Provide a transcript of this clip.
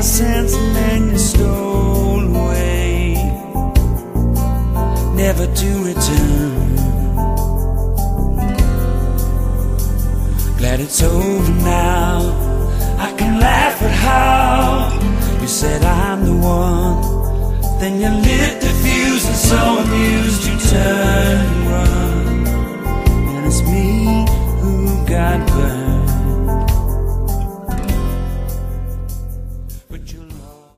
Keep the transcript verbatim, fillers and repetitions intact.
sense and then you stole away, never to return. Glad it's over now, I can laugh at how you said I'm the one. Then you lit the fuse and so amused you